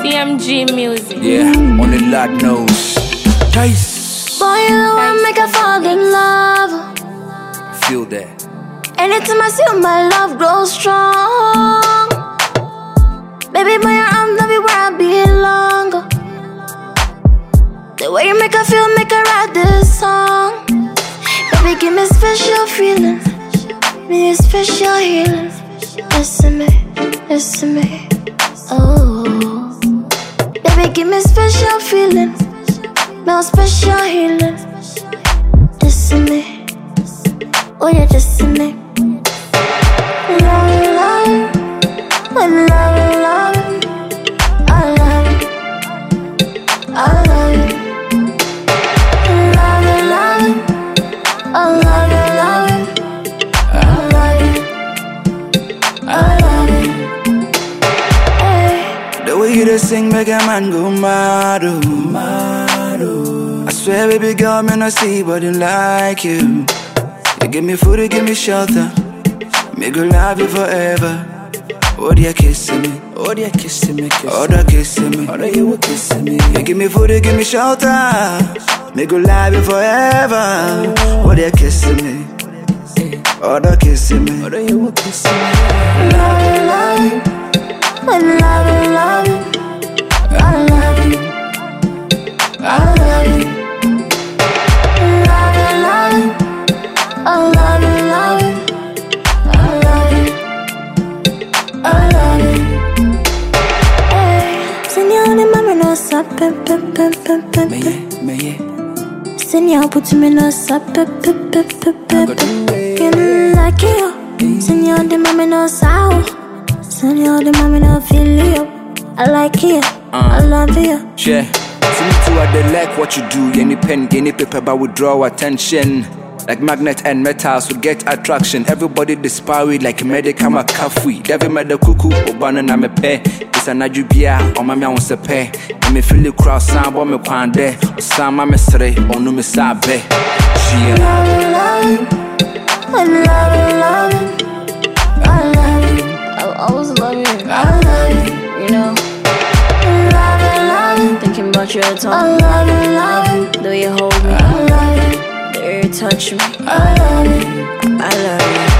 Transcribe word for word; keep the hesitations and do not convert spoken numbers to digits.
C M G music. Yeah, only Lord knows. Taste. Boy, you the one make I fall in love. Feel that. Anytime I see you, my love grows strong. Baby, by your arms, love you where I belong. The way you make her feel, make her write this song. Baby, give me special feelings, me a special healing. Listen me, listen me, oh. Baby, give me special feelings, me a special healing. Listen me, oh yeah, listen me. Love, love, I love, love, I love you, I love you. I love you, love you, I love you, I love you. Hey. The way you just sing make a man go mad, oh, mad, oh. I swear, baby girl, man, I see body like you. You give me food, you give me shelter, me go love you forever. Oh, they're kissing me, oh, they're kissing me, kissing. Oh, they're kissing me, oh, they you were kissing me. You give me food, you give me shelter, me go love you forever. Oh, they're kissing me, oh, they're kissing me, oh, they you were kissing me. Love you, love you, I love you, love you, I love you, I love you. Love you, love you, I love you, love you, I love you, I love you. Hey, Senor, the mama no sa pe pe pe pe pe Me yeah, me yeah. Senor, put me no sa pe pe pe pe pe pe. Can like you. Senor, the mama no sa. Senor, the mama no feel you. I like you, I love you. Yeah, see me too, I dey like what you do. Any pen, any paper, but would draw attention. Like magnet and metals would get attraction. Everybody disparity like medical McCaffrey. Devil made the cuckoo, Obana na me pay. It's an ajubia, or mamma wants a pay. And me feel the crowd sound, but me quande. Or some mamma say, or no me sabe. She love you, love you, I love you, love you, I love you. I'll always love you. I love you, You know, love you, love you. thinking about you all the I time. love you, love you, The way you hold me, I love you, the way you touch me. I love you. I love you.